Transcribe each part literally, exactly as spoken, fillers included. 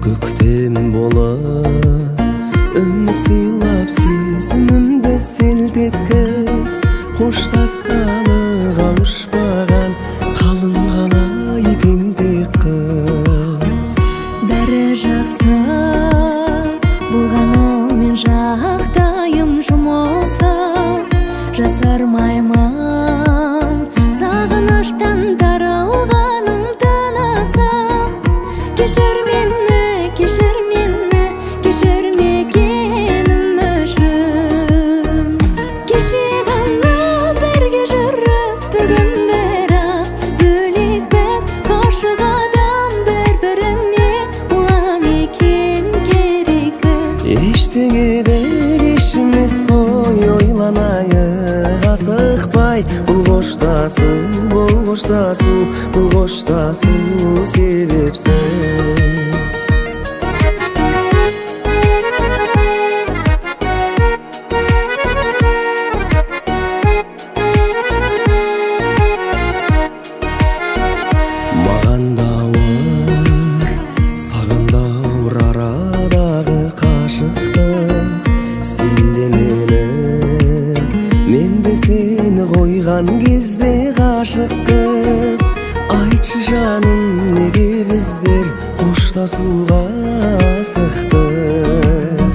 көктем болып үміт сыйлап сезімімді селт еткіз. Қоштасқалы қауышпаған қалың қалай тентек қыз. Бәрі жақсы болғанымен жағдайым жұмылса, жасармаймын сағыныштан таралғанымдан асам. Кешір мені, кешір мені, кешірмегенім үшін. Кеше ғана бірге жүріп, бүгін бірақ бөлек біз. Ғашық адам бір-біріне бола ма екен керексіз. Ештеңеде кеш емес қой, ойланайық асықпай. Бұл қоштасу, бұл қоштасу, бұл қоштасу себепсіз. Маған да ауыр, саған да ауыр арадағы қашықтық. Сен де мені, мен де сені қойған кезде ғашық қып. Айтшы жаным, неге біздер қоштасуға асықтық?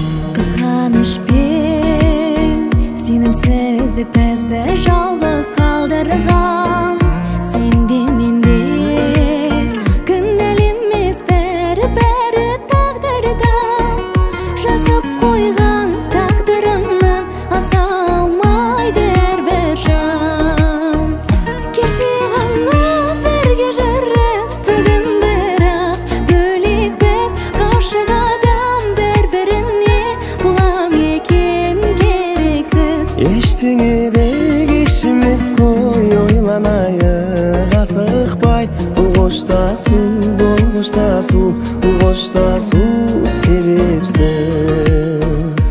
Қызғанышпен сенімсіздік бізді жалғыз қалдырған. Сен де мен де кінәлі емес, бәрі-бәрі тағдырдан. Жазып қойған тағдырынан аса алмайды әрбір жан. Кеше ғана бірге жүріп, бүгін бірақ бөлек біз. Ғашық адам бір-біріне бола ма екен керексіз. Ештеңеде кеш емес қой, ойланайық асықпай. Бұл қоштасу, бұл қоштасу, бұл қоштасу себепсіз.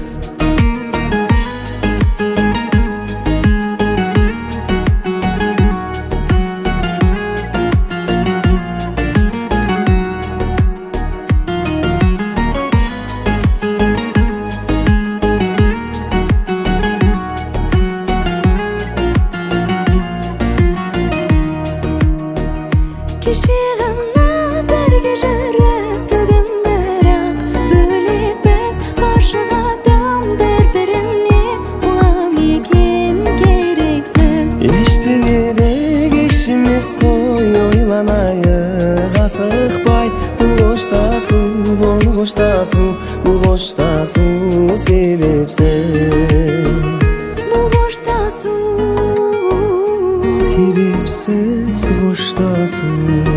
Кеше ғана бірге жүріп, бүгін бірақ бөлек біз. Ғашық адам бір-біріне бола ма екен керексіз. Ештеңеде кеш емес қой, ойланайық асықпай. Бұл қоштасу, бұл қоштасу, бұл қоштасу себепсіз. Бұл қоштасу Себепсіз қоштасу.